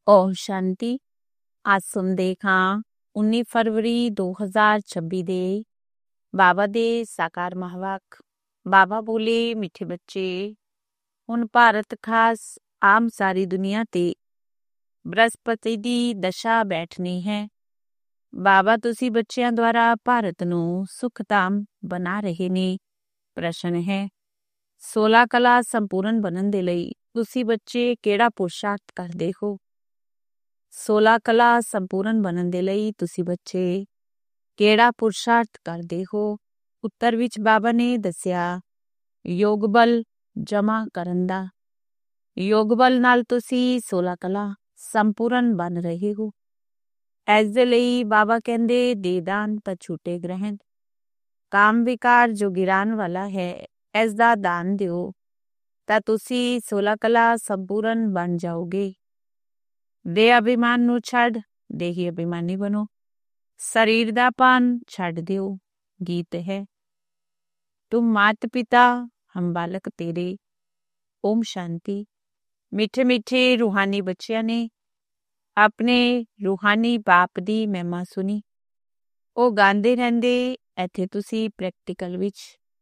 ਓਮ ਸ਼ਾਂਤੀ। ਅੱਜ ਸੁਣਦੇ ਹਾਂ 19 ਫਰਵਰੀ 2026 ਦੇ ਬਾਬਾ ਦੇ ਸਾਕਾਰ ਮਹਾਵਾਕ। ਬਾਬਾ ਬੋਲੇ, ਮਿੱਠੇ ਬੱਚੇ, ਹੁਣ ਭਾਰਤ ਖਾਸ ਆਮ ਸਾਰੀ ਦੁਨੀਆ ਤੇ ਬ੍ਰਹਸਪਤੀ ਦੀ ਦਸ਼ਾ ਬੈਠਣੀ ਹੈ। ਬਾਬਾ ਤੁਸੀਂ ਬੱਚਿਆਂ ਦੁਆਰਾ ਭਾਰਤ ਨੂੰ ਸੁਖਧਾਮ ਬਣਾ ਰਹੇ ਨੇ। ਪ੍ਰਸ਼ਨ ਹੈ, 16 ਕਲਾ ਸੰਪੂਰਨ ਬਣਨ ਦੇ ਲਈ ਤੁਸੀਂ ਬੱਚੇ ਕਿਹੜਾ ਪੁਰਸ਼ਾਰਥ ਕਰਦੇ ਹੋ? 16 ਕਲਾ ਸੰਪੂਰਨ ਬਣਨ ਦੇ ਲਈ ਤੁਸੀਂ ਬੱਚੇ ਕਿਹੜਾ ਪੁਰਸ਼ਾਰਥ ਕਰਦੇ ਹੋ? ਉੱਤਰ ਵਿੱਚ ਬਾਬਾ ਨੇ ਦੱਸਿਆ, ਯੋਗ ਬਲ ਜਮਾ ਕਰਨ ਦਾ। ਯੋਗ ਬਲ ਨਾਲ ਤੁਸੀਂ 16 ਕਲਾ ਸੰਪੂਰਨ ਬਣ ਰਹੇ ਹੋ। ਇਸ ਦੇ ਲਈ ਬਾਬਾ ਕਹਿੰਦੇ, ਦੇਦਾਨ ਤਾਂ ਛੂਟੇ ਗ੍ਰਹਿਣ। ਕਾਮ ਵਿਕਾਰ ਜੋ ਗਿਰਾਨ ਵਾਲਾ ਹੈ, ਇਸ ਦਾ ਦਾਨ ਦਿਓ ਤਾਂ ਤੁਸੀਂ 16 ਕਲਾ ਸੰਪੂਰਨ ਬਣ ਜਾਓਗੇ। ਦੇ ਅਭਿਮਾਨ ਨੂੰ ਛੱਡ ਦੇਹੀ ਅਭਿਮਾਨੀ ਬਣੋ। ਸਰੀਰ ਦਾ ਪਾਨ ਛੱਡ ਦਿਓ। ਗੀਤ ਹੈ, ਤੁਮ ਮਾਤ ਪਿਤਾ ਹਮ ਬਾਲਕ ਤੇਰੇ। ਓਮ ਸ਼ਾਂਤੀ। ਮਿੱਠੇ ਮਿੱਠੇ ਰੂਹਾਨੀ ਬੱਚਿਆਂ ਨੇ ਆਪਣੇ ਰੂਹਾਨੀ ਬਾਪ ਦੀ ਮਹਿਮਾ ਸੁਣੀ। ਉਹ ਗਾਉਂਦੇ ਰਹਿੰਦੇ, ਇੱਥੇ ਤੁਸੀਂ ਪ੍ਰੈਕਟੀਕਲ ਵਿੱਚ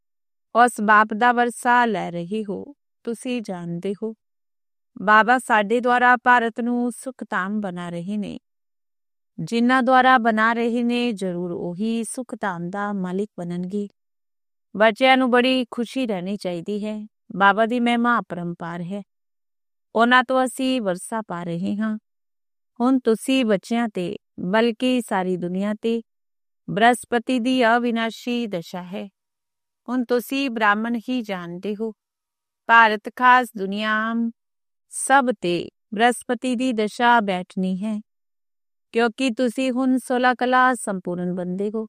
ਉਸ ਬਾਪ ਦਾ ਵਰਸਾ ਲੈ ਰਹੇ ਹੋ। ਤੁਸੀਂ ਜਾਣਦੇ ਹੋ ਬਾਬਾ ਸਾਡੇ ਦੁਆਰਾ ਭਾਰਤ ਨੂੰ ਸੁਖਧਾਮ ਬਣਾ ਰਹੇ ਨੇ। ਜਿਨ੍ਹਾਂ ਦੁਆਰਾ ਬਣਾ ਰਹੇ ਨੇ, ਜ਼ਰੂਰ ਉਹੀ ਸੁਖਧਾਮ ਦਾ ਮਾਲਿਕ ਬਣਨਗੇ। ਬੱਚਿਆਂ ਨੂੰ ਬੜੀ ਖੁਸ਼ੀ ਰਹਿਣੀ ਚਾਹੀਦੀ ਹੈ। ਬਾਬਾ ਦੀ ਮਹਿਮਾ ਅਪਰੰਪਾਰ ਹੈ। ਉਹਨਾਂ ਤੋਂ ਅਸੀਂ ਵਰਸਾ ਪਾ ਰਹੇ ਹਾਂ। ਹੁਣ ਤੁਸੀਂ ਬੱਚਿਆਂ ਤੇ ਬਲਕਿ ਸਾਰੀ ਦੁਨੀਆ ਤੇ ਬ੍ਰਹਸਪਤੀ ਦੀ ਅਵਿਨਾਸ਼ੀ ਦਸ਼ਾ ਹੈ। ਹੁਣ ਤੁਸੀਂ ਬ੍ਰਾਹਮਣ ਹੀ ਜਾਣਦੇ ਹੋ। ਭਾਰਤ ਖਾਸ ਦੁਨੀਆ ਸਭ ਤੇ ਬ੍ਰਹਸਪਤੀ ਦੀ ਦਸ਼ਾ ਬੈਠਣੀ ਹੈ, ਕਿਉਂਕਿ ਤੁਸੀਂ ਹੁਣ 16 ਕਲਾ ਸੰਪੂਰਨ ਬਣਦੇ ਹੋ।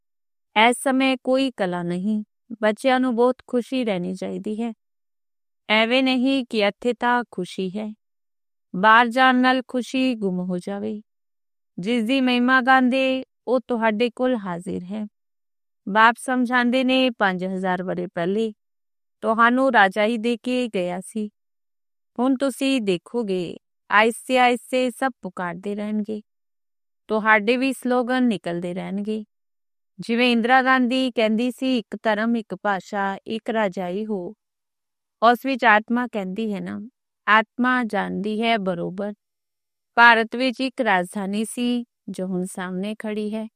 ਇਸ ਸਮੇਂ ਕੋਈ ਕਲਾ ਨਹੀਂ। ਬੱਚਿਆਂ ਨੂੰ ਬਹੁਤ ਖੁਸ਼ੀ ਰਹਿਣੀ ਚਾਹੀਦੀ ਹੈ। ਐਵੇਂ ਨਹੀਂ ਕਿ ਇੱਥੇ ਤਾਂ ਖੁਸ਼ੀ ਹੈ, ਬਾਹਰ ਜਾਣ ਨਾਲ ਖੁਸ਼ੀ ਗੁੰਮ ਹੋ ਜਾਵੇ। ਜਿਸ ਦੀ ਮਹਿਮਾ ਗਾਉਂਦੇ ਉਹ ਤੁਹਾਡੇ ਕੋਲ ਹਾਜ਼ਰ ਹੈ। ਬਾਪ ਸਮਝਾਉਂਦੇ ਨੇ 5000 ਵਰ੍ਹੇ ਪਹਿਲੇ ਤੁਹਾਨੂੰ ਰਾਜਾਈ ਦੇ ਕੇ ਗਿਆ ਸੀ। ਹੁਣ ਤੁਸੀਂ ਦੇਖੋਗੇ ਆਹਿਸਤੇ ਆਹਿਸਤੇ ਸਭ ਪੁਕਾਰਦੇ ਰਹਿਣਗੇ। ਤੁਹਾਡੇ ਵੀ ਸਲੋਗਨ ਨਿਕਲਦੇ ਰਹਿਣਗੇ। ਜਿਵੇਂ ਇੰਦਰਾ ਗਾਂਧੀ ਕਹਿੰਦੀ ਸੀ, ਇੱਕ ਧਰਮ, ਇੱਕ ਭਾਸ਼ਾ, ਇੱਕ ਰਾਜਾਈ ਹੋ। ਉਸ ਵਿੱਚ ਆਤਮਾ ਕਹਿੰਦੀ ਹੈ ਨਾ, ਆਤਮਾ ਜਾਣਦੀ ਹੈ ਬਰੋਬਰ। ਭਾਰਤ ਵਿੱਚ ਇੱਕ ਰਾਜਧਾਨੀ ਸੀ ਜੋ ਹੁਣ ਸਾਹਮਣੇ ਖੜੀ ਹੈ।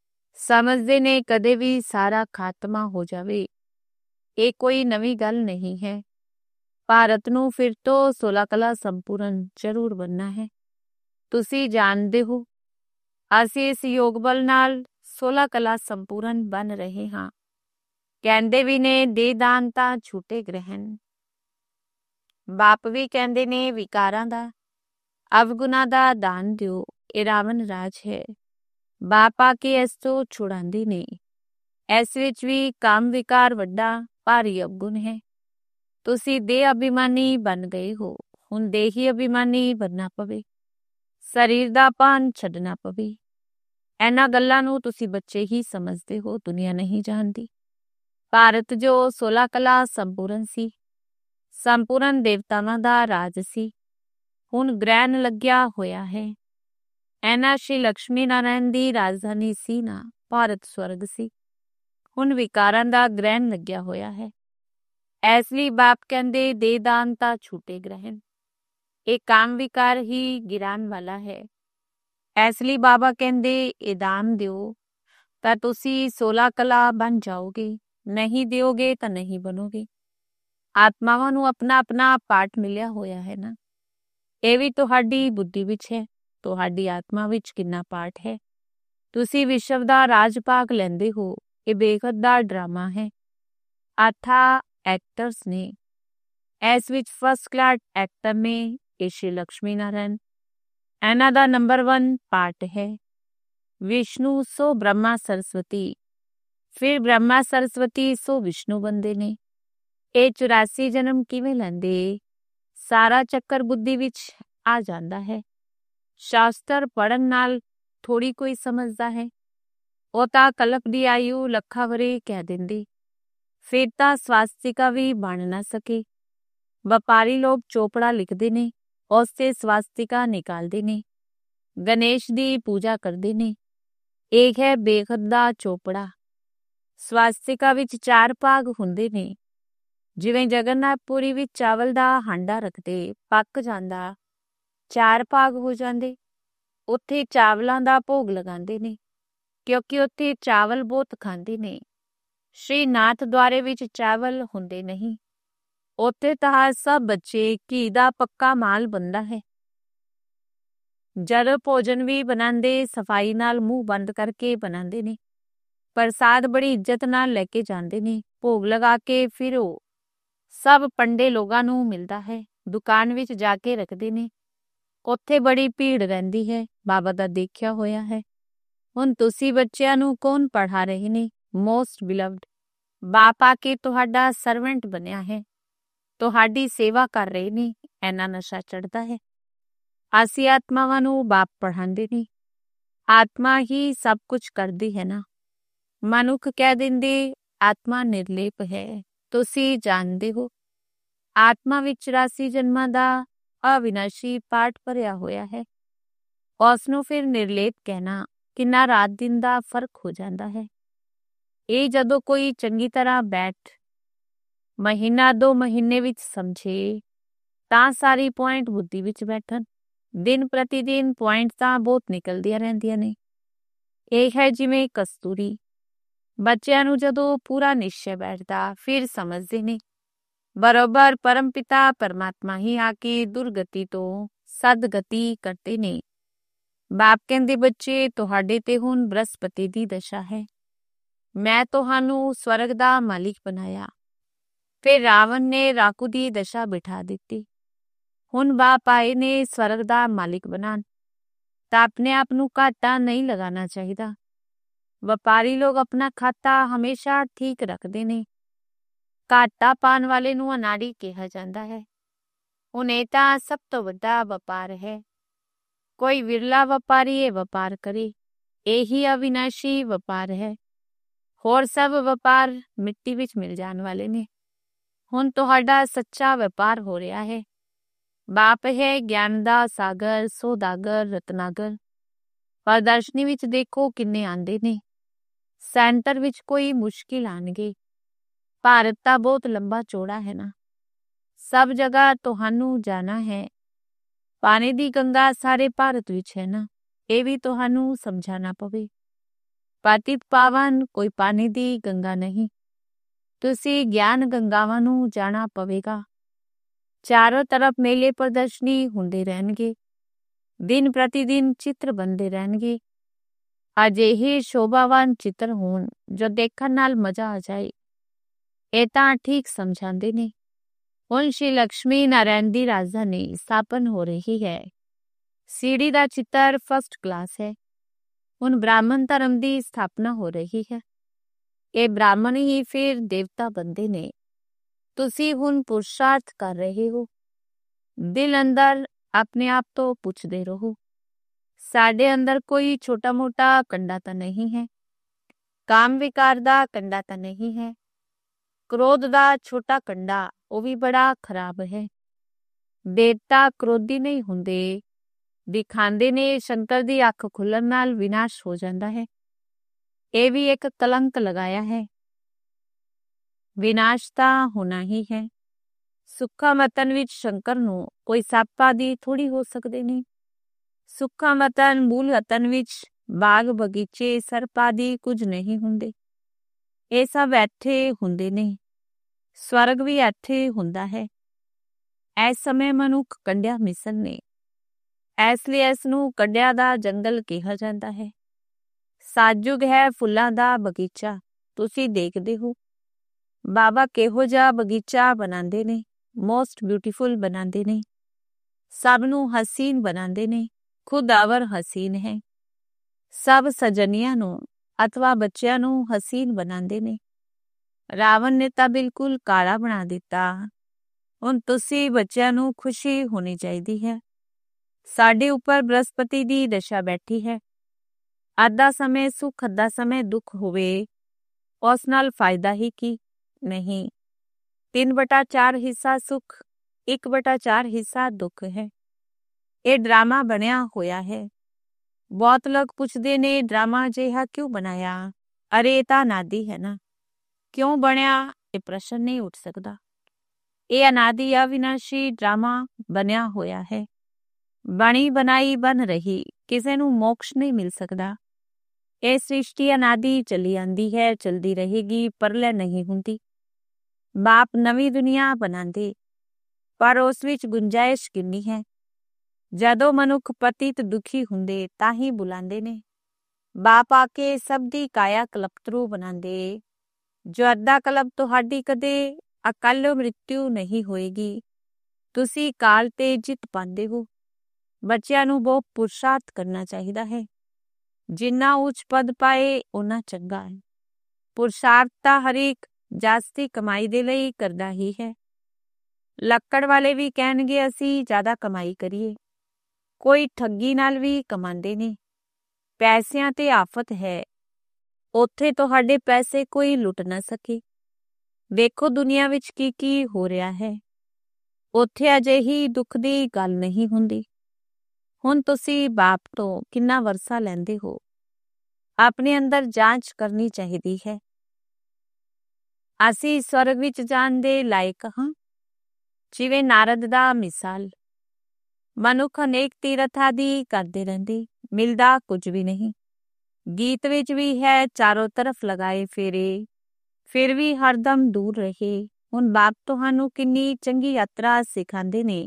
ਸਮਝਦੇ ਨੇ ਕਦੇ ਵੀ ਸਾਰਾ ਖਾਤਮਾ ਹੋ ਜਾਵੇ। ਇਹ ਕੋਈ ਨਵੀਂ ਗੱਲ ਨਹੀਂ ਹੈ। ਭਾਰਤ ਨੂੰ ਫਿਰ ਤੋਂ 16 ਕਲਾ ਸੰਪੂਰਨ ਜ਼ਰੂਰ ਬਣਨਾ ਹੈ। ਤੁਸੀਂ ਜਾਣਦੇ ਹੋ ਅਸੀਂ ਇਸ ਯੋਗ ਬਲ ਨਾਲ 16 ਕਲਾ ਸੰਪੂਰਨ ਬਣ ਰਹੇ ਹਾਂ। ਕਹਿੰਦੇ ਵੀ ਨੇ ਦੇ ਦਾਨ ਤਾਂ ਛੂਟੇ ਗ੍ਰਹਿਣ। ਬਾਪ ਵੀ ਕਹਿੰਦੇ ਨੇ ਵਿਕਾਰਾਂ ਦਾ, ਅਵਗੁਣਾਂ ਦਾ ਦਾਨ ਦਿਓ। ਇਹ ਰਾਵਣ ਰਾਜ ਹੈ। ਬਾਪ ਆ ਕੇ ਇਸ ਤੋਂ ਛੁਡਾਉਂਦੇ ਨੇ। ਇਸ ਵਿੱਚ ਵੀ ਕਾਮ ਵਿਕਾਰ ਵੱਡਾ ਭਾਰੀ ਅਵਗੁਣ ਹੈ। ਤੁਸੀਂ ਦੇਹ ਅਭਿਮਾਨੀ ਬਣ ਗਏ ਹੋ। ਹੁਣ ਦੇਹੀ ਅਭਿਮਾਨੀ ਬਣਨਾ ਪਵੇ। ਸਰੀਰ ਦਾ ਪਾਨ ਛੱਡਣਾ ਪਵੇ। ਇਹਨਾਂ ਗੱਲਾਂ ਨੂੰ ਤੁਸੀਂ ਬੱਚੇ ਹੀ ਸਮਝਦੇ ਹੋ, ਦੁਨੀਆ ਨਹੀਂ ਜਾਣਦੀ। ਭਾਰਤ ਜੋ 16 ਕਲਾ ਸੰਪੂਰਨ ਸੀ, ਸੰਪੂਰਨ ਦੇਵਤਾਵਾਂ ਦਾ ਰਾਜ ਸੀ, ਹੁਣ ਗ੍ਰਹਿਣ ਲੱਗਿਆ ਹੋਇਆ ਹੈ। ਇਹਨਾਂ ਸ਼੍ਰੀ ਲਕਸ਼ਮੀ ਨਾਰਾਇਣ ਦੀ ਰਾਜਧਾਨੀ ਸੀ ਨਾ, ਭਾਰਤ ਸਵਰਗ ਸੀ। ਹੁਣ ਵਿਕਾਰਾਂ ਦਾ ਗ੍ਰਹਿਣ ਲੱਗਿਆ ਹੋਇਆ ਹੈ। ਇਸ ਲਈ ਬਾਪ ਕਹਿੰਦੇ ਦੇ ਦਾਨ ਤਾਂ ਛੂਟੇ ਗ੍ਰਹਿਣ। ਇਹ ਕਾਮ ਵਿਕਾਰ ਹੀ ਗਿਰਾਨ ਵਾਲਾ ਹੈ। ਇਸ ਲਈ ਬਾਬਾ ਕਹਿੰਦੇ ਇਹ ਦਾਨ ਦਿਓ ਤਾਂ ਤੁਸੀਂ 16 ਕਲਾ ਬਣ ਜਾਓਗੇ। ਨਹੀਂ ਦਿਓਗੇ ਤਾਂ ਨਹੀਂ ਬਣੋਗੇ। ਆਤਮਾਵਾਂ ਨੂੰ ਆਪਣਾ ਆਪਣਾ ਪਾਠ ਮਿਲਿਆ ਹੋਇਆ ਹੈ ਨਾ। ਇਹ ਵੀ ਤੁਹਾਡੀ ਬੁੱਧੀ ਵਿੱਚ ਹੈ। ਤੁਹਾਡੀ ਆਤਮਾ ਵਿੱਚ ਕਿੰਨਾ ਪਾਠ ਹੈ। ਤੁਸੀਂ ਵਿਸ਼ਵ ਦਾ ਰਾਜ ਭਾਗ ਲੈਂਦੇ ਹੋ। ਇਹ ਬੇਖਤ ਦਾ ਡਰਾਮਾ ਹੈ। ਆਥਾ ਐਕਟਰਸ ਨੇ। ਇਸ ਵਿੱਚ ਫਸਟ ਕਲਾਸ ਐਕਟਰ ਨੇ ਇਹ ਸ਼੍ਰੀ ਲਕਸ਼ਮੀ ਨਾਰਾਇਣ। ਇਹਨਾਂ ਦਾ ਨੰਬਰ 1 ਪਾਠ ਹੈ। ਵਿਸ਼ਨੂੰ ਸੋ ਬ੍ਰਹਮਾ ਸਰਸਵਤੀ, ਫਿਰ ਬ੍ਰਹਮਾ ਸਰਸਵਤੀ ਸੋ ਵਿਸ਼ਨੂੰ ਬਣਦੇ ਨੇ। ਇਹ 84 ਜਨਮ ਕਿਵੇਂ ਲੈਂਦੇ? ਸਾਰਾ ਚੱਕਰ ਬੁੱਧੀ ਵਿੱਚ ਆ ਜਾਂਦਾ ਹੈ। ਸ਼ਾਸਤਰ ਪੜ੍ਹਨ ਨਾਲ ਥੋੜੀ ਕੋਈ ਸਮਝਦਾ ਹੈ। ਉਹ ਤਾਂ ਕਲਪ ਦੀ ਆਯੂ ਲੱਖਾਂ ਵਰੇ ਕਹਿ ਦਿੰਦੀ। ਫਿਰ ਤਾਂ ਸਵਾਸਤਿਕਾ ਵੀ ਬਣ ਨਾ ਸਕੇ। ਵਪਾਰੀ ਲੋਕ ਚੋਪੜਾ ਲਿਖਦੇ ਨੇ, ਉਸ ਤੇ ਸਵਾਸਤਿਕਾ ਨਿਕਾਲਦੇ ਨੇ, ਗਣੇਸ਼ ਦੀ ਪੂਜਾ ਕਰਦੇ ਨੇ। ਇਹ ਹੈ ਬੇਖਤ ਦਾ ਚੋਪੜਾ। ਸਵਾਸਤਿਕਾ ਵਿੱਚ 4 ਭਾਗ ਹੁੰਦੇ ਨੇ। ਜਿਵੇਂ ਜਗਨਨਾਥਪੁਰੀ ਵਿੱਚ ਚਾਵਲ ਦਾ ਹਾਂਡਾ ਰੱਖਦੇ, ਪੱਕ ਜਾਂਦਾ, 4 ਭਾਗ ਹੋ ਜਾਂਦੇ। ਉੱਥੇ ਚਾਵਲਾਂ ਦਾ ਭੋਗ ਲਗਾਉਂਦੇ ਨੇ, ਕਿਉਂਕਿ ਉੱਥੇ ਚਾਵਲ ਬਹੁਤ ਖਾਂਦੇ ਨੇ। ਸ਼੍ਰੀ ਨਾਥ ਦੁਆਰੇ ਵਿੱਚ ਚਾਵਲ ਹੁੰਦੇ ਨਹੀਂ। ਉੱਥੇ ਤਾਂ ਸਭ ਬੱਚੇ ਘੀ ਦਾ ਪੱਕਾ ਮਾਲ ਬਣਦਾ ਹੈ। ਜਦ ਭੋਜਨ ਵੀ ਬਣਾਉਂਦੇ, ਸਫਾਈ ਨਾਲ ਮੂੰਹ ਬੰਦ ਕਰਕੇ ਬਣਾਉਂਦੇ ਨੇ। ਪ੍ਰਸਾਦ ਬੜੀ ਇੱਜ਼ਤ ਨਾਲ ਲੈ ਕੇ ਜਾਂਦੇ ਨੇ। ਭੋਗ ਲਗਾ ਕੇ ਫਿਰ ਉਹ ਸਭ ਪੰਡੇ ਲੋਕਾਂ ਨੂੰ ਮਿਲਦਾ ਹੈ। ਦੁਕਾਨ ਵਿੱਚ ਜਾ ਕੇ ਰੱਖਦੇ ਨੇ। ਉੱਥੇ ਬੜੀ ਭੀੜ ਰਹਿੰਦੀ ਹੈ। ਬਾਬਾ ਦਾ ਦੇਖਿਆ ਹੋਇਆ ਹੈ। ਹੁਣ ਤੁਸੀਂ ਬੱਚਿਆਂ ਨੂੰ ਕੌਣ ਪੜ੍ਹਾ ਰਹੇ ਨੇ? ਮੋਸਟ ਬਿਲਵਡ ਬਾਪ ਆ ਕੇ ਤੁਹਾਡਾ ਸਰਵੈਂਟ ਬਣਿਆ ਹੈ, ਤੁਹਾਡੀ ਸੇਵਾ ਕਰ ਰਹੇ ਨੇ। ਇੰਨਾ ਨਸ਼ਾ ਚੜ੍ਹਦਾ ਹੈ। ਅਸੀਂ ਆਤਮਾਵਾਂ ਨੂੰ ਬਾਪ ਪੜ੍ਹਾਉਂਦੇ ਨਹੀਂ। ਆਤਮਾ ਹੀ ਸਭ ਕੁਝ ਕਰਦੀ ਹੈ ਨਾ। ਮਨੁੱਖ ਕਹਿ ਦਿੰਦੇ ਆਤਮਾ ਨਿਰਲੇਪ ਹੈ। ਤੁਸੀਂ ਜਾਣਦੇ ਹੋ ਆਤਮਾ ਵਿੱਚ 84 ਜਨਮਾਂ ਦਾ ਅਵਿਨਾਸ਼ੀ ਪਾਠ ਭਰਿਆ ਹੋਇਆ ਹੈ। ਉਸ ਨੂੰ ਫਿਰ ਨਿਰਲੇਪ ਕਹਿਣਾ ਕਿੰਨਾ ਰਾਤ ਦਿਨ ਦਾ ਫਰਕ ਹੋ ਜਾਂਦਾ ਹੈ। ਇਹ ਜਦੋਂ ਕੋਈ ਚੰਗੀ ਤਰ੍ਹਾਂ ਬੈਠ ਮਹੀਨਾ 2 ਮਹੀਨੇ ਵਿੱਚ ਸਮਝੇ ਤਾਂ ਸਾਰੀ ਪੁਆਇੰਟ ਬੁੱਧੀ ਵਿੱਚ ਬੈਠਣ। ਦਿਨ ਪ੍ਰਤੀ ਦਿਨ ਪੁਆਇੰਟ ਤਾਂ ਬਹੁਤ ਨਿਕਲਦੀਆਂ ਰਹਿੰਦੀਆਂ ਨੇ। ਇਹ ਹੈ ਜਿਵੇਂ ਕਸਤੂਰੀ। ਬੱਚਿਆਂ ਨੂੰ ਜਦੋਂ ਪੂਰਾ ਨਿਸ਼ਚੈ ਬੈਠਦਾ ਫਿਰ ਸਮਝਦੇ ਨੇ ਬਰਾਬਰ ਪਰਮ ਪਿਤਾ ਪਰਮਾਤਮਾ ਹੀ ਆ ਕੇ ਦੁਰਗਤੀ ਤੋਂ ਸਦਗਤੀ ਕਰਦੇ ਨੇ। ਬਾਪ ਕਹਿੰਦੇ ਬੱਚੇ ਤੁਹਾਡੇ ਤੇ ਹੁਣ ਬ੍ਰਹਸਪਤੀ ਦੀ ਦਸ਼ਾ ਹੈ। ਮੈਂ ਤੁਹਾਨੂੰ ਸਵਰਗ ਦਾ ਮਾਲਿਕ ਬਣਾਇਆ। ਫਿਰ ਰਾਵਣ ਨੇ ਰਾਕੂ ਦੀ ਦਸ਼ਾ ਬਿਠਾ ਦਿੱਤੀ। ਹੁਣ ਬਾਪ ਆਏ ਨੇ ਸਵਰਗ ਦਾ ਮਾਲਿਕ ਬਣਾਉਣ। ਤਾਂ ਆਪਣੇ ਆਪ ਨੂੰ ਘਾਟਾ ਨਹੀਂ ਲਗਾਉਣਾ ਚਾਹੀਦਾ। ਵਪਾਰੀ ਲੋਕ ਆਪਣਾ ਖਾਤਾ ਹਮੇਸ਼ਾ ਠੀਕ ਰੱਖਦੇ ਨੇ। ਘਾਟਾ ਪਾਉਣ ਵਾਲੇ ਨੂੰ ਅਨਾੜੀ ਕਿਹਾ ਜਾਂਦਾ ਹੈ। ਹੁਣ ਇਹ ਤਾਂ ਸਭ ਤੋਂ ਵੱਡਾ ਵਪਾਰ ਹੈ। ਕੋਈ ਵਿਰਲਾ ਵਪਾਰੀ ਇਹ ਵਪਾਰ ਕਰੇ। ਇਹੀ ਅਵਿਨਾਸ਼ੀ ਵਪਾਰ ਹੈ। ਹੋਰ ਸਭ ਵਪਾਰ ਮਿੱਟੀ ਵਿੱਚ ਮਿਲ ਜਾਣ ਵਾਲੇ ਨੇ। ਹੁਣ ਤੁਹਾਡਾ ਸੱਚਾ ਵਪਾਰ ਹੋ ਰਿਹਾ ਹੈ। ਬਾਪ ਹੈ ਗਿਆਨ ਦਾ ਸਾਗਰ, ਸੌਦਾਗਰ, ਰਤਨਾਗਰ। ਪ੍ਰਦਰਸ਼ਨੀ ਵਿੱਚ ਦੇਖੋ ਕਿੰਨੇ ਆਉਂਦੇ ਨੇ। ਸੈਂਟਰ ਵਿੱਚ ਕੋਈ ਮੁਸ਼ਕਿਲ ਆਉਣਗੇ। ਭਾਰਤ ਤਾਂ ਬਹੁਤ ਲੰਬਾ ਚੌੜਾ ਹੈ ਨਾ। ਸਭ ਜਗ੍ਹਾ ਤੁਹਾਨੂੰ ਜਾਣਾ ਹੈ। ਪਾਣੀ ਦੀ ਗੰਗਾ ਸਾਰੇ ਭਾਰਤ ਵਿੱਚ ਹੈ ਨਾ। ਇਹ ਵੀ ਤੁਹਾਨੂੰ ਸਮਝਾਣਾ ਪਵੇ। ਪਤਿਤ ਪਾਵਨ ਕੋਈ ਪਾਣੀ ਦੀ ਗੰਗਾ ਨਹੀਂ। ਤੁਸੀਂ ਗਿਆਨ ਗੰਗਾਵਾਂ ਨੂੰ ਜਾਣਾ ਪਵੇਗਾ। ਚਾਰੋਂ ਤਰਫ ਮੇਲੇ ਪ੍ਰਦਰਸ਼ਨੀ ਹੁੰਦੇ ਰਹਿਣਗੇ। ਦਿਨ ਪ੍ਰਤੀ ਦਿਨ ਚਿੱਤਰ ਬਣਦੇ ਰਹਿਣਗੇ। ਅਜਿਹੇ ਸ਼ੋਭਾਵਾਨ ਚਿੱਤਰ ਹੋਣ ਜੋ ਦੇਖਣ ਨਾਲ ਮਜ਼ਾ ਆ ਜਾਏ। ਇਹ ਤਾਂ ਠੀਕ ਸਮਝਾਉਂਦੇ ਨੇ। ਹੁਣ ਸ਼੍ਰੀ ਲక్ష్ਮੀ ਨਾਰਾਇਣ ਦੀ ਰਾਜਧਾਨੀ ਸਥਾਪਨ ਹੋ ਰਹੀ ਹੈ। ਸੀੜੀ ਦਾ ਚਿੱਤਰ ਫਸਟ ਕਲਾਸ ਹੈ। ਹੁਣ ਬ੍ਰਾਹਮਣ ਧਰਮ ਦੀ ਸਥਾਪਨਾ ਹੋ ਰਹੀ ਹੈ। ਇਹ ਬ੍ਰਾਹਮਣ ਹੀ ਫਿਰ ਦੇਵਤਾ ਬਣਦੇ ਨੇ। ਤੁਸੀਂ ਹੁਣ ਪੁਰਸ਼ਾਰਥ ਕਰ ਰਹੇ ਹੋ। ਦਿਲ ਅੰਦਰ ਆਪਣੇ ਆਪ ਤੋਂ ਪੁੱਛਦੇ ਰਹੋ ਸਾਡੇ ਅੰਦਰ ਕੋਈ ਛੋਟਾ ਮੋਟਾ ਕੰਡਾ ਤਾਂ ਨਹੀਂ ਹੈ। ਕਾਮ ਵਿਕਾਰ ਦਾ ਕੰਡਾ ਤਾਂ ਨਹੀਂ ਹੈ। ਕ੍ਰੋਧ ਦਾ ਛੋਟਾ ਕੰਡਾ ਉਹ ਵੀ ਬੜਾ ਖਰਾਬ ਹੈ। ਦੇਵਤਾ ਕ੍ਰੋਧੀ ਨਹੀਂ ਹੁੰਦੇ। ਦਿਖਾਉਂਦੇ ਨੇ ਸ਼ੰਕਰ ਦੀ ਅੱਖ ਖੁੱਲਣ ਨਾਲ ਵਿਨਾਸ਼ ਹੋ ਜਾਂਦਾ ਹੈ। ਇਹ ਵੀ ਇੱਕ ਕਲੰਕ ਲਗਾਇਆ ਹੈ। ਵਿਨਾਸ਼ ਤਾਂ ਹੋਣਾ ਹੀ ਹੈ। ਸੁੱਖਾ ਮਤਨ ਵਿੱਚ ਸ਼ੰਕਰ ਨੂੰ ਕੋਈ ਸੱਪ ਆਦਿ ਥੋੜੀ ਹੋ ਸਕਦੇ ਨੇ। ਸੁੱਖਾ ਮਤਨ ਮੂਲ ਵਤਨ ਵਿੱਚ ਬਾਗ ਬਗੀਚੇ ਸਰਪ ਆਦਿ ਕੁਝ ਨਹੀਂ ਹੁੰਦੇ। ਇਹ ਸਭ ਇੱਥੇ ਹੁੰਦੇ ਨੇ। ਸਵਰਗ ਵੀ ਇੱਥੇ ਹੁੰਦਾ ਹੈ। ਇਸ ਸਮੇਂ ਮਨੁੱਖ ਕੰਡਿਆ ਮਿਸਲ ਨੇ। ਇਸ ਲਈ ਇਸ ਨੂੰ ਕੰਡਿਆਂ ਦਾ ਜੰਗਲ ਕਿਹਾ ਜਾਂਦਾ ਹੈ। ਸਾਜੁਗ ਹੈ ਫੁੱਲਾਂ ਦਾ ਬਗੀਚਾ। ਤੁਸੀਂ ਦੇਖਦੇ ਹੋ ਬਾਬਾ ਕਿਹੋ ਜਿਹਾ ਬਗੀਚਾ ਬਣਾਉਂਦੇ ਨੇ। ਮੋਸਟ ਬਿਊਟੀਫੁਲ ਬਣਾਉਂਦੇ ਨੇ। ਸਭ ਨੂੰ ਹਸੀਨ ਬਣਾਉਂਦੇ ਨੇ। ਖੁਦ ਆਵਰ ਹਸੀਨ ਹੈ। ਸਭ ਸਜਣੀਆਂ ਨੂੰ ਅਥਵਾ ਬੱਚਿਆਂ ਨੂੰ ਹਸੀਨ ਬਣਾਉਂਦੇ ਨੇ। ਰਾਵਣ ਨੇ ਤਾਂ ਬਿਲਕੁਲ ਕਾਲਾ ਬਣਾ ਦਿੱਤਾ। ਹੁਣ ਤੁਸੀਂ ਬੱਚਿਆਂ ਨੂੰ ਖੁਸ਼ੀ ਹੋਣੀ ਚਾਹੀਦੀ ਹੈ। ਸਾਡੇ ਉੱਪਰ ਬ੍ਰਹਸਪਤੀ ਦੀ ਦਸ਼ਾ ਬੈਠੀ ਹੈ। ਅੱਧਾ ਸਮੇਂ ਸੁੱਖ ਅੱਧਾ ਸਮੇਂ ਦੁੱਖ ਹੋਵੇ ਉਸ ਨਾਲ ਫਾਇਦਾ ਹੀ ਕੀ ਨਹੀਂ। 3/4 ਹਿੱਸਾ ਸੁੱਖ 1/4 ਹਿੱਸਾ ਦੁੱਖ ਹੈ। ਇਹ ਡਰਾਮਾ ਬਣਿਆ ਹੋਇਆ ਹੈ। ਬਹੁਤ ਲੋਕ ਪੁੱਛਦੇ ਨੇ ਡਰਾਮਾ ਅਜਿਹਾ ਕਿਉਂ ਬਣਾਇਆ? ਅਰੇ ਇਹ ਤਾਂ ਅਨਾਦਿ ਹੈ ਨਾ, ਕਿਉਂ ਬਣਿਆ ਇਹ ਪ੍ਰਸ਼ਨ ਨਹੀਂ ਉੱਠ ਸਕਦਾ। ਇਹ ਅਨਾਦਿ ਅਵਿਨਾਸ਼ੀ ਡਰਾਮਾ ਬਣਿਆ ਹੋਇਆ ਹੈ। ਬਣੀ ਬਣਾਈ ਬਣ ਰਹੀ ਕਿਸੇ ਨੂੰ ਮੋਕਸ਼ ਨਹੀਂ ਮਿਲ ਸਕਦਾ। ਇਹ ਸ੍ਰਿਸ਼ਟੀ ਅਨਾਦਿ ਚਲੀ ਆਂਦੀ ਹੈ, ਚਲਦੀ ਰਹੇਗੀ, ਪਰਲੈ ਨਹੀਂ ਹੁੰਦੀ। ਬਾਪ ਨਵੀਂ ਦੁਨੀਆ ਬਣਾਉਂਦੇ, ਪਰ ਉਸ ਵਿੱਚ ਗੁੰਜਾਇਸ਼ ਕਿੰਨੀ ਹੈ। ਜਦੋਂ ਮਨੁੱਖ ਪਤਿਤ ਦੁਖੀ ਹੁੰਦੇ ਤਾਂ ਹੀ ਬੁਲਾਉਂਦੇ ਨੇ। ਬਾਪ ਆ ਕੇ ਸਭ ਦੀ ਕਾਇਆ ਕਲਪਤਰੂ ਬਣਾਉਂਦੇ। ਜੋ ਅੱਧਾ ਕਲਪ ਤੁਹਾਡੀ ਕਦੇ ਅਕਾਲ ਮ੍ਰਿਤਿਉ ਨਹੀਂ ਹੋਏਗੀ। ਤੁਸੀਂ ਕਾਲ ਤੇ ਜਿੱਤ ਪਾਉਂਦੇ ਹੋ। ਬੱਚਿਆਂ ਨੂੰ ਬਹੁਤ ਪੁਰਸ਼ਾਰਥ ਕਰਨਾ ਚਾਹੀਦਾ ਹੈ। ਜਿੰਨਾ ਉੱਚ ਪਦ ਪਾਏ ਓਨਾ ਚੰਗਾ ਹੈ। ਪੁਰਸ਼ਾਰਥ ਤਾਂ ਹਰੇਕ ਜਾਸਤੀ ਕਮਾਈ ਦੇ ਲਈ ਕਰਦਾ ਹੀ ਹੈ। ਲੱਕੜ ਵਾਲੇ ਵੀ ਕਹਿਣਗੇ ਅਸੀਂ ਜ਼ਿਆਦਾ ਕਮਾਈ ਕਰੀਏ। ਕੋਈ ਠੱਗੀ ਨਾਲ ਵੀ ਕਮਾਉਂਦੇ ਨੇ। ਪੈਸਿਆਂ ਤੇ ਆਫਤ ਹੈ, ਉੱਥੇ ਤੁਹਾਡੇ ਪੈਸੇ ਕੋਈ ਲੁੱਟ ਨਾ ਸਕੇ। ਵੇਖੋ ਦੁਨੀਆ ਵਿੱਚ ਕੀ ਕੀ ਹੋ ਰਿਹਾ ਹੈ। ਉੱਥੇ ਅਜਿਹੀ ਦੁੱਖ ਦੀ ਗੱਲ ਨਹੀਂ ਹੁੰਦੀ। ਹੁਣ ਤੁਸੀਂ ਬਾਪ ਤੋਂ ਕਿੰਨਾ ਵਰਸਾ ਲੈਂਦੇ ਹੋ? ਆਪਣੇ ਅੰਦਰ ਜਾਂਚ ਕਰਨੀ ਚਾਹੀਦੀ ਹੈ। ਅਸੀਂ ਸਵਰਗ ਵਿੱਚ ਜਾਣ ਦੇ ਲਾਇਕ ਹਾਂ। ਜਿਵੇਂ ਨਾਰਦ ਦਾ ਮਿਸਾਲ, ਮਨੁੱਖ ਅਨੇਕ ਤੀਰਥ ਆਦਿ ਕਰਦੇ ਰਹਿੰਦੇ, ਮਿਲਦਾ ਕੁਝ ਵੀ ਨਹੀਂ। ਗੀਤ ਵਿੱਚ ਵੀ ਹੈ ਚਾਰੋਂ ਤਰਫ ਲਗਾਏ ਫੇਰੇ, ਫਿਰ ਵੀ ਹਰਦਮ ਦੂਰ ਰਹੇ। ਹੁਣ ਬਾਪ ਤੁਹਾਨੂੰ ਕਿੰਨੀ ਚੰਗੀ ਯਾਤਰਾ ਸਿਖਾਉਂਦੇ ਨੇ।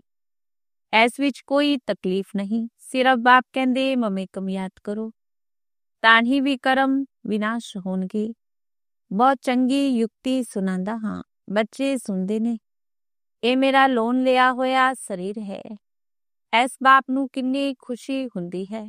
ਇਸ ਵਿੱਚ ਕੋਈ ਤਕਲੀਫ ਨਹੀਂ। ਸਿਰਫ ਬਾਪ ਕਹਿੰਦੇ ਮਮੇਕਮ ਯਾਦ ਕਰੋ, ਤਾਂ ਹੀ ਵਿਕਰਮ ਵਿਨਾਸ਼ ਹੋਣਗੇ। ਬਹੁਤ ਚੰਗੀ ਯੁਕਤੀ ਸੁਣਾਉਂਦਾ ਹਾਂ, ਬੱਚੇ ਸੁਣਦੇ ਨੇ। ਇਹ ਮੇਰਾ ਲੋਨ ਲਿਆ ਹੋਇਆ ਸਰੀਰ ਹੈ। ਇਸ ਬਾਪ ਨੂੰ ਕਿੰਨੀ ਖੁਸ਼ੀ ਹੁੰਦੀ ਹੈ।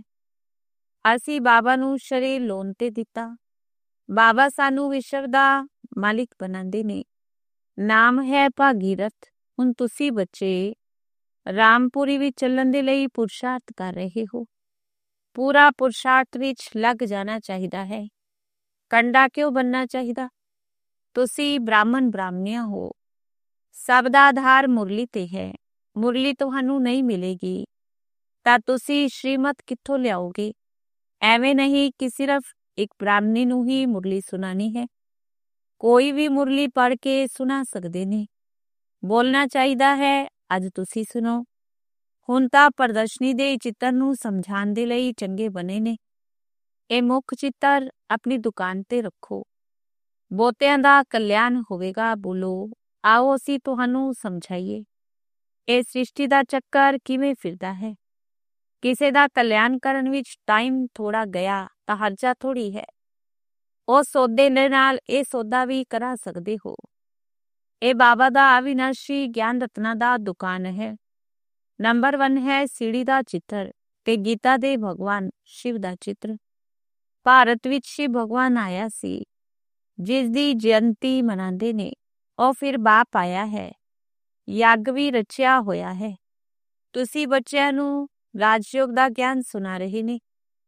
ਅਸੀਂ ਬਾਬਾ ਨੂੰ ਸਰੀਰ ਲੋਨ ਤੇ ਦਿੱਤਾ। ਬਾਬਾ ਸਾਨੂੰ ਵਿਸ਼ਵ ਦਾ ਮਾਲਿਕ ਬਣਾਉਂਦੇ ਨੇ। ਨਾਮ ਹੈ ਭਾਗੀਰਥ। ਹੁਣ ਤੁਸੀਂ ਬੱਚੇ ਰਾਮਪੁਰੀ ਵਿੱਚ ਚੱਲਣ ਦੇ ਲਈ ਪੁਰਸ਼ਾਰਥ ਕਰ ਰਹੇ ਹੋ। ਪੂਰਾ ਪੁਰਸ਼ਾਰਥ ਵਿੱਚ ਲੱਗ ਜਾਣਾ ਚਾਹੀਦਾ ਹੈ। ਕੰਡਾ ਕਿਉਂ ਬਣਨਾ ਚਾਹੀਦਾ? ਤੁਸੀਂ ਬ੍ਰਾਹਮਣ ਬ੍ਰਾਹਮਣੀਆਂ ਹੋ। ਸਭ ਦਾ ਆਧਾਰ ਮੁਰਲੀ ਤੇ ਹੈ। ਮੁਰਲੀ ਤੁਹਾਨੂੰ ਨਹੀਂ ਮਿਲੇਗੀ ਤਾਂ ਤੁਸੀਂ ਸ਼੍ਰੀਮਤ ਕਿੱਥੋਂ ਲਿਆਓਗੇ? ਐਵੇਂ ਨਹੀਂ ਕਿ ਸਿਰਫ ਇੱਕ ਬ੍ਰਾਹਮਣੀ ਨੂੰ ਹੀ ਮੁਰਲੀ ਸੁਣਾਣੀ ਹੈ। ਕੋਈ ਵੀ ਮੁਰਲੀ ਪੜ੍ਹ ਕੇ ਸੁਣਾ ਸਕਦੇ ਨੇ। ਬੋਲਣਾ ਚਾਹੀਦਾ ਹੈ ਅੱਜ ਤੁਸੀਂ ਸੁਣੋ। ਹੁਣ ਤਾਂ ਪ੍ਰਦਰਸ਼ਨੀ ਦੇ ਚਿੱਤਰ ਨੂੰ ਸਮਝਾਉਣ ਦੇ ਲਈ ਚੰਗੇ ਬਣੇ ਨੇ। ਇਹ ਮੁੱਖ ਚਿੱਤਰ ਆਪਣੀ ਦੁਕਾਨ ਤੇ ਰੱਖੋ। ਬਹੁਤਿਆਂ ਦਾ ਕਲਿਆਣ ਹੋਵੇਗਾ। ਬੋਲੋ, ਆਓ ਅਸੀਂ ਤੁਹਾਨੂੰ ਸਮਝਾਈਏ ਇਹ ਸ੍ਰਿਸ਼ਟੀ ਦਾ ਚੱਕਰ ਕਿਵੇਂ ਫਿਰਦਾ ਹੈ। ਕਿਸੇ ਦਾ ਕਲਿਆਣ ਕਰਨ ਵਿੱਚ ਟਾਈਮ ਥੋੜਾ ਗਿਆ ਤਾਂ ਹਰਜਾ ਥੋੜੀ ਹੈ। ਉਹ ਸੌਦੇ ਦੇ ਨਾਲ ਇਹ ਸੌਦਾ ਵੀ ਕਰਾ ਸਕਦੇ ਹੋ। ਇਹ ਬਾਬਾ ਦਾ ਅਵਿਨਾਸ਼ੀ ਗਿਆਨ ਰਤਨਾ ਦਾ ਦੁਕਾਨ ਹੈ। ਨੰਬਰ 1 ਹੈ ਸੀੜੀ ਦਾ ਚਿੱਤਰ ਤੇ ਗੀਤਾ ਦੇ ਭਗਵਾਨ ਸ਼ਿਵ ਦਾ ਚਿੱਤਰ। ਭਾਰਤ ਵਿੱਚ ਸ਼ਿਵ ਭਗਵਾਨ ਆਇਆ ਸੀ, ਜਿਸ ਦੀ ਜਯੰਤੀ ਮਨਾਉਂਦੇ ਨੇ। ਉਹ ਫਿਰ ਬਾਪ ਆਇਆ ਹੈ। ਯੱਗ ਵੀ ਰਚਿਆ ਹੋਇਆ ਹੈ। ਤੁਸੀਂ ਬੱਚਿਆਂ ਨੂੰ ਰਾਜਯੋਗ ਦਾ ਗਿਆਨ ਸੁਣਾ ਰਹੇ ਨੇ।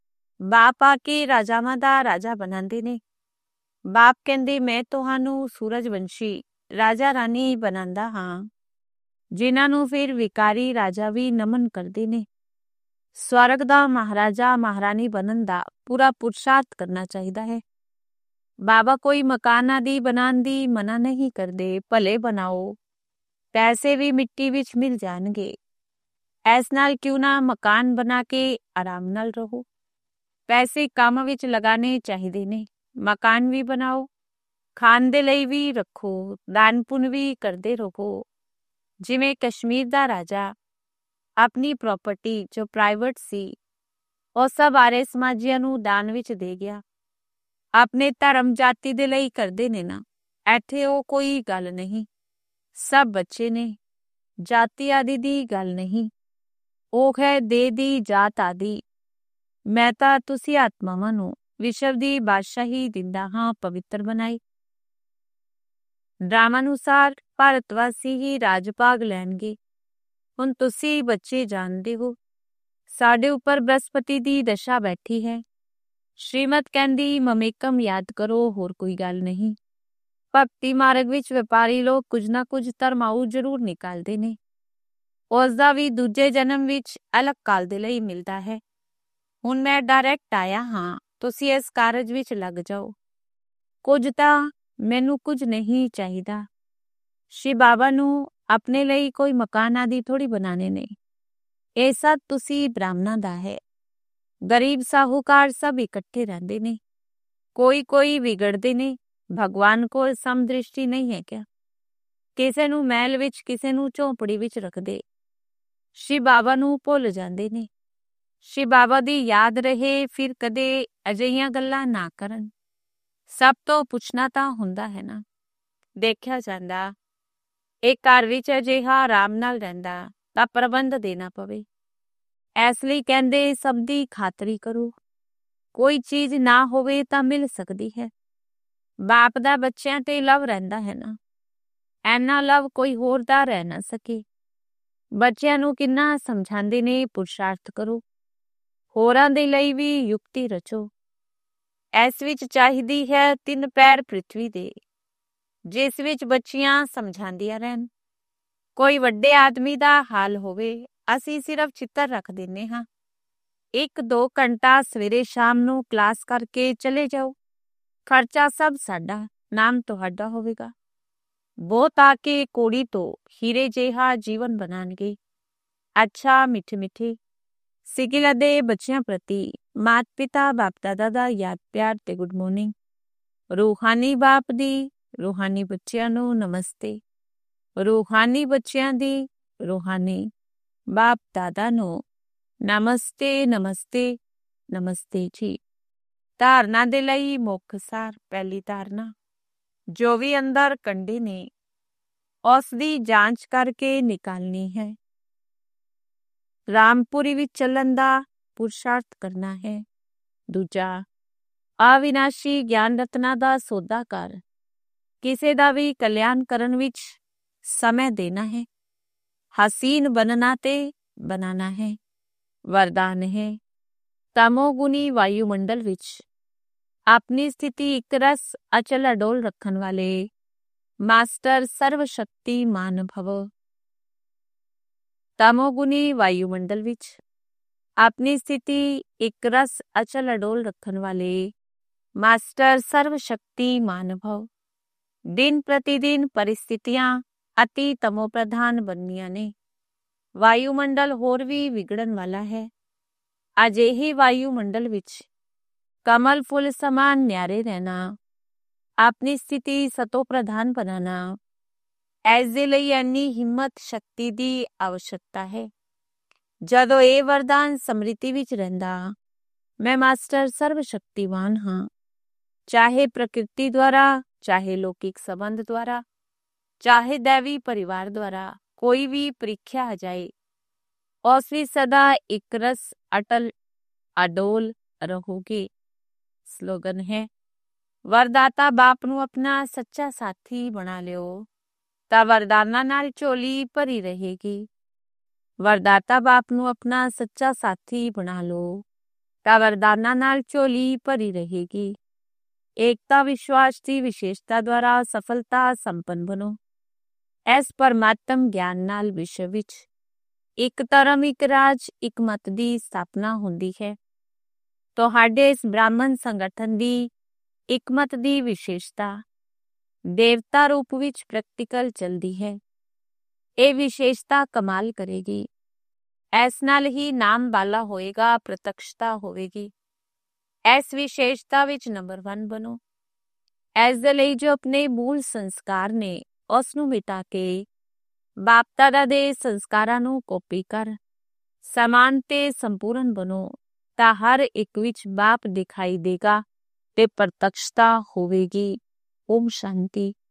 ਬਾਪ ਆ ਕੇ ਰਾਜਾਵਾਂ ਦਾ ਰਾਜਾ ਬਣਾਉਂਦੇ ਨੇ। ਬਾਪ ਕਹਿੰਦੇ ਮੈਂ ਤੁਹਾਨੂੰ ਸੂਰਜਵੰਸ਼ੀ ਰਾਜਾ ਰਾਣੀ ਬਣਾਉਂਦਾ ਹਾਂ, ਜਿਨ੍ਹਾਂ ਨੂੰ ਫਿਰ ਵਿਕਾਰੀ ਰਾਜਾ ਵੀ ਨਮਨ ਕਰਦੇ ਨੇ। ਸਵਰਗ ਦਾ ਮਹਾਰਾਜਾ ਮਹਾਰਾਣੀ ਬਣਨ ਦਾ ਪੂਰਾ ਪੁਰਸ਼ਾਰਥ ਕਰਨਾ ਚਾਹੀਦਾ ਹੈ। ਬਾਬਾ ਕੋਈ ਮਕਾਨ ਆਦਿ ਬਣਾਉਣ ਦੀ ਮਨਾ ਨਹੀਂ ਕਰਦੇ। ਭਲੇ ਬਣਾਓ, ਪੈਸੇ ਵੀ ਮਿੱਟੀ ਵਿੱਚ ਮਿਲ ਜਾਣਗੇ। ਇਸ ਨਾਲ ਕਿਉਂ ਨਾ ਮਕਾਨ ਬਣਾ ਕੇ ਆਰਾਮ ਨਾਲ ਰਹੋ। ਪੈਸੇ ਕੰਮ ਵਿੱਚ ਲਗਾਣੇ ਚਾਹੀਦੇ ਨੇ। ਮਕਾਨ ਵੀ ਬਣਾਓ, ਖਾਣ ਦੇ ਲਈ ਵੀ ਰੱਖੋ, ਦਾਨ ਪੁੰਨ ਵੀ ਕਰਦੇ ਰਹੋ। ਜਿਵੇਂ ਕਸ਼ਮੀਰ ਦਾ ਰਾਜਾ ਆਪਣੀ ਪ੍ਰਾਪਰਟੀ ਜੋ ਪ੍ਰਾਈਵੇਟ ਸੀ, ਉਹ ਸਭ ਆਰੇ ਸਮਾਜੀਆਂ ਨੂੰ ਦਾਨ ਵਿੱਚ ਦੇ ਗਿਆ। ਆਪਣੇ ਧਰਮ ਜਾਤੀ ਦੇ ਲਈ ਕਰਦੇ ਨੇ ਨਾ। ਇੱਥੇ ਉਹ ਕੋਈ ਗੱਲ ਨਹੀਂ। ਸਭ ਬੱਚੇ ਨੇ, ਜਾਤੀ ਆਦਿ ਦੀ ਗੱਲ ਨਹੀਂ। ਉਹ ਹੈ ਦੇਹ ਦੀ ਜਾਤ ਆਦਿ। ਮੈਂ ਤਾਂ ਤੁਸੀਂ ਆਤਮਾਵਾਂ ਨੂੰ ਵਿਸ਼ਵ ਦੀ ਬਾਦਸ਼ਾਹੀ ਦਿੰਦਾ ਹਾਂ, ਪਵਿੱਤਰ ਬਣਾਈ। ਡਰਾਮਾ ਅਨੁਸਾਰ ਭਾਰਤਵਾਸੀ ਹੀ ਰਾਜ ਭਾਗ ਲੈਣਗੇ। ਹੁਣ ਤੁਸੀਂ ਬੱਚੇ ਜਾਣਦੇ ਹੋ ਸਾਡੇ ਉੱਪਰ ਬ੍ਰਹਸਪਤੀ ਦੀ ਦਸ਼ਾ ਬੈਠੀ ਹੈ। ਸ਼੍ਰੀਮਤ ਕਹਿੰਦੀ ਮਮੇਕਮ ਯਾਦ ਕਰੋ, ਹੋਰ ਕੋਈ ਗੱਲ ਨਹੀਂ। ਭਗਤੀ ਮਾਰਗ ਵਿੱਚ ਵਪਾਰੀ ਲੋਕ ਕੁਝ ਨਾ ਕੁਝ ਧਰਮਾਊ ਜ਼ਰੂਰ ਨਿਕਾਲਦੇ ਨੇ। ਉਸ ਦਾ ਵੀ ਦੂਜੇ ਜਨਮ ਵਿੱਚ ਅਲੱਗ ਕਾਲ ਦੇ ਲਈ ਮਿਲਦਾ ਹੈ। ਹੁਣ ਮੈਂ ਡਾਇਰੈਕਟ ਆਇਆ ਹਾਂ, ਤੁਸੀਂ ਇਸ ਕਾਰਜ ਵਿੱਚ ਲੱਗ ਜਾਓ। ਕੁਝ ਤਾਂ ਮੈਨੂੰ ਕੁਝ ਨਹੀਂ ਚਾਹੀਦਾ। ਸ਼ਿਵ ਬਾਬਾ ਨੂੰ ਆਪਣੇ ਲਈ ਕੋਈ ਮਕਾਨ ਆਦਿ ਥੋੜੀ ਬਣਾਣੇ ਨੇ। ਇਹ ਸਭ ਤੁਸੀਂ ਬ੍ਰਾਹਮਣਾਂ ਦਾ ਹੈ। ਗਰੀਬ ਸਾਹੂਕਾਰ ਸਭ ਇਕੱਠੇ ਰਹਿੰਦੇ ਨੇ। ਕੋਈ ਵਿਗੜਦੇ ਨੇ। ਭਗਵਾਨ ਕੋਲ ਸਮਦ੍ਰਿਸ਼ਟੀ ਨਹੀਂ ਹੈ ਕਿਆ? ਕਿਸੇ ਨੂੰ ਮਹਿਲ ਵਿੱਚ, ਕਿਸੇ ਨੂੰ ਝੋਂਪੜੀ ਵਿੱਚ ਰੱਖਦੇ। ਸ਼ਿਵ ਬਾਬਾ ਨੂੰ ਭੁੱਲ ਜਾਂਦੇ ਨੇ। ਸ਼ਿਵ ਬਾਬਾ ਦੀ ਯਾਦ ਰਹੇ, ਫਿਰ ਕਦੇ ਅਜਿਹੀਆਂ ਗੱਲਾਂ ਨਾ ਕਰਨ। ਸਭ ਤੋਂ ਪੁੱਛਣਾ ਤਾਂ ਹੁੰਦਾ ਹੈ ਨਾ। ਦੇਖਿਆ ਜਾਂਦਾ ਇਹ ਘਰ ਵਿੱਚ ਅਜਿਹਾ ਆਰਾਮ ਨਾਲ ਰਹਿੰਦਾ ਤਾਂ ਪ੍ਰਬੰਧ ਦੇਣਾ ਪਵੇ। ਇਸ ਲਈ ਕਹਿੰਦੇ ਸਭ ਦੀ ਖਾਤਰੀ ਕਰੋ। ਕੋਈ ਚੀਜ਼ ਨਾ ਹੋਵੇ ਤਾਂ ਮਿਲ ਸਕਦੀ ਹੈ। ਬਾਪ ਦਾ ਬੱਚਿਆਂ ਤੇ ਲਵ ਰਹਿੰਦਾ ਹੈ ਨਾ। ਐਨਾ ਲਵ ਕੋਈ ਹੋਰ ਦਾ ਰਹਿ ਨਾ ਸਕੇ। ਬੱਚਿਆਂ ਨੂੰ ਕਿੰਨਾ ਸਮਝਾਉਂਦੇ ਨੇ, ਪੁਰਸ਼ਾਰਥ ਕਰੋ। ਹੋਰਾਂ ਦੇ ਲਈ ਵੀ ਯੁਕਤੀ ਰਚੋ। ਇਸ ਵਿੱਚ ਚਾਹੀਦੀ ਹੈ 3 ਪੈਰ ਪ੍ਰਿਥਵੀ ਦੇ, ਜਿਸ ਵਿੱਚ ਬੱਚੀਆਂ ਸਮਝਾਉਂਦੀਆਂ ਰਹਿਣ। ਕੋਈ ਵੱਡੇ ਆਦਮੀ ਦਾ ਹਾਲ ਹੋਵੇ, ਅਸੀਂ ਸਿਰਫ ਚਿੱਤਰ ਰੱਖ ਦਿੰਦੇ ਹਾਂ। 1-2 ਘੰਟਾ ਸਵੇਰੇ ਸ਼ਾਮ ਨੂੰ ਕਲਾਸ ਕਰਕੇ ਚਲੇ ਜਾਓ। ਖਰਚਾ ਸਭ ਸਾਡਾ, ਨਾਮ ਤੁਹਾਡਾ ਹੋਵੇਗਾ। ਬਹੁਤ ਆ ਕੇ ਕੋੜੀ ਤੋਂ ਹੀਰੇ ਜਿਹਾ ਜੀਵਨ ਬਣਾਉਣਗੇ। ਅੱਛਾ ਮਿੱਠੇ ਸਿਕਿਲ ਦੇ ਬੱਚਿਆਂ ਪ੍ਰਤੀ ਮਾਤ ਪਿਤਾ ਬਾਪ ਦਾਦਾ ਦਾ ਯਾਦ ਪਿਆਰ ਤੇ ਗੁੱਡ ਮਾਰਨਿੰਗ। ਰੂਹਾਨੀ ਬਾਪ ਦੀ ਰੂਹਾਨੀ ਬੱਚਿਆਂ ਨੂੰ ਨਮਸਤੇ। ਰੂਹਾਨੀ ਬੱਚਿਆਂ ਦੀ ਰੂਹਾਨੀ ਬਾਪ ਦਾਦਾ ਨੂੰ ਨਮਸਤੇ ਨਮਸਤੇ ਨਮਸਤੇ ਜੀ। ਧਾਰਨਾ ਦੇ ਲਈ ਮੁੱਖ ਸਾਰ। ਪਹਿਲੀ ਧਾਰਨਾ, ਜੋ ਵੀ ਅੰਦਰ ਕੰਡੇ ਨੇ ਉਸ ਦੀ ਜਾਂਚ ਕਰਕੇ ਨਿਕਾਲਣੀ ਹੈ। ਰਾਮਪੁਰੀ ਵਿੱਚ ਚੱਲਣ ਦਾ ਪੁਰਸ਼ਾਰਥ ਕਰਨਾ ਹੈ। ਦੂਜਾ, ਅਵਿਨਾਸ਼ੀ ਗਿਆਨ ਰਤਨਾ ਦਾ ਸੌਦਾ ਕਰ ਕਿਸੇ ਦਾ ਵੀ ਕਲਿਆਣ ਕਰਨ ਵਿੱਚ ਸਮੇਂ ਦੇਣਾ ਹੈ। ਹਸੀਨ ਬਣਨਾ ਤੇ ਬਣਾਣਾ ਹੈ। ਵਰਦਾਨ ਹੈ, ਤਮੋਗੁਣੀ ਵਾਯੂਮੰਡਲ ਵਿੱਚ ਆਪਣੀ ਸਥਿਤੀ ਇੱਕ ਰਸ ਅਚਲ ਅਡੋਲ ਰੱਖਣ ਵਾਲੇ ਮਾਸਟਰ ਸਰਵ ਸ਼ਕਤੀਮਾਨ ਭਵ। ਤਮੋਗੁਣੀ ਵਾਯੂਮੰਡਲ ਵਿੱਚ ਆਪਣੀ ਸਥਿਤੀ ਇੱਕ ਰਸ ਅਚਲ ਅਡੋਲ ਰੱਖਣ ਵਾਲੇ ਮਾਸਟਰ ਸਰਵ ਸ਼ਕਤੀਮਾਨ ਭਵ। ਦਿਨ ਪ੍ਰਤੀ ਦਿਨ ਪਰਿਸਥਿਤੀਆਂ ਅਤੀ ਤਮੋ ਪ੍ਰਧਾਨ ਬਣਨੀਆਂ ਨੇ। ਵਾਯੂਮੰਡਲ ਹੋਰ ਵੀ ਵਿਗੜਨ ਵਾਲਾ ਹੈ। ਅਜਿਹੀ ਵਾਯੂਮੰਡਲ ਵਿੱਚ ਕਮਲ ਫੁੱਲ ਸਮਾਨ ਨਿਆਰੇ ਰਹਿਣਾ, ਆਪਣੀ ਸਥਿਤੀ ਸਤੋ ਪ੍ਰਧਾਨ ਬਣਾਉਣਾ, ਇਸ ਦੇ ਲਈ ਇੰਨੀ ਹਿੰਮਤ ਸ਼ਕਤੀ ਦੀ ਆਵਸ਼ਕਤਾ ਹੈ। ਜਦੋਂ ਇਹ ਵਰਦਾਨ ਸਮ੍ਰਿਤੀ ਵਿੱਚ ਰਹਿੰਦਾ, ਮੈਂ ਮਾਸਟਰ ਸਰਵ ਸ਼ਕਤੀਵਾਨ ਹਾਂ, ਚਾਹੇ ਪ੍ਰਕਿਰਤੀ ਦੁਆਰਾ, ਚਾਹੇ ਲੌਕਿਕ ਸੰਬੰਧ ਦੁਆਰਾ, ਚਾਹੇ ਦੇਵੀ ਪਰਿਵਾਰ ਦੁਆਰਾ ਕੋਈ ਵੀ ਪ੍ਰੀਖਿਆ ਆ ਜਾਏ, ਉਸ ਵਿੱਚ ਸਦਾ ਇੱਕ ਰਸ ਅਟਲ ਅਡੋਲ ਰਹੋਗੇ। ਸਲੋਗਨ ਹੈ, ਵਰਦਾਤਾ ਬਾਪ ਨੂੰ ਆਪਣਾ ਸੱਚਾ ਸਾਥੀ ਬਣਾ ਲਿਓ ਤਾਂ ਵਰਦਾਨਾਂ ਨਾਲ ਝੋਲੀ ਭਰੀ ਰਹੇਗੀ। ਵਰਦਾਤਾ ਬਾਪ ਨੂੰ ਆਪਣਾ ਸੱਚਾ ਸਾਥੀ ਬਣਾ ਲਓ ਤਾਂ ਵਰਦਾਨਾਂ ਨਾਲ ਝੋਲੀ ਭਰੀ ਰਹੇਗੀ। ਏਕਤਾ ਵਿਸ਼ਵਾਸ ਦੀ ਵਿਸ਼ੇਸ਼ਤਾ ਦੁਆਰਾ ਸਫਲਤਾ ਸੰਪੰਨ ਬਣੋ। ਇਸ ਪਰਮਾਤਮ ਗਿਆਨ ਨਾਲ ਵਿਸ਼ਵ ਵਿੱਚ ਇੱਕ ਧਰਮ, ਇੱਕ ਰਾਜ, ਇੱਕ ਮਤ ਦੀ ਸਥਾਪਨਾ ਹੁੰਦੀ ਹੈ। ਤੁਹਾਡੇ ਇਸ ਬ੍ਰਾਹਮਣ ਸੰਗਠਨ ਦੀ ਇੱਕ ਮਤ ਦੀ ਵਿਸ਼ੇਸ਼ਤਾ ਦੇਵਤਾ ਰੂਪ ਵਿੱਚ ਪ੍ਰੈਕਟੀਕਲ ਚਲਦੀ ਹੈ। ਇਹ ਵਿਸ਼ੇਸ਼ਤਾ ਕਮਾਲ ਕਰੇਗੀ। ਇਸ ਨਾਲ ਹੀ ਨਾਮ ਬਾਲਾ ਹੋਏਗਾ, ਪ੍ਰਤੱਖਤਾ ਹੋਵੇਗੀ। ਇਸ ਵਿਸ਼ੇਸ਼ਤਾ ਵਿੱਚ ਨੰਬਰ 1 ਬਣੋ। ਇਸ ਦੇ ਲਈ ਜੋ ਆਪਣੇ ਮੂਲ ਸੰਸਕਾਰ ਨੇ ਉਸ ਨੂੰ ਮਿਟਾ ਕੇ ਬਾਪ ਦਾਦਾ ਦੇ ਸੰਸਕਾਰਾਂ ਨੂੰ ਕਾਪੀ ਕਰ ਸਮਾਨ ਤੇ ਸੰਪੂਰਨ ਬਣੋ ਤਾਂ ਹਰ ਇੱਕ ਵਿੱਚ ਬਾਪ ਦਿਖਾਈ ਦੇਗਾ ਤੇ ਪ੍ਰਤੱਖਤਾ ਹੋਵੇਗੀ। ਓਮ ਸ਼ਾਂਤੀ।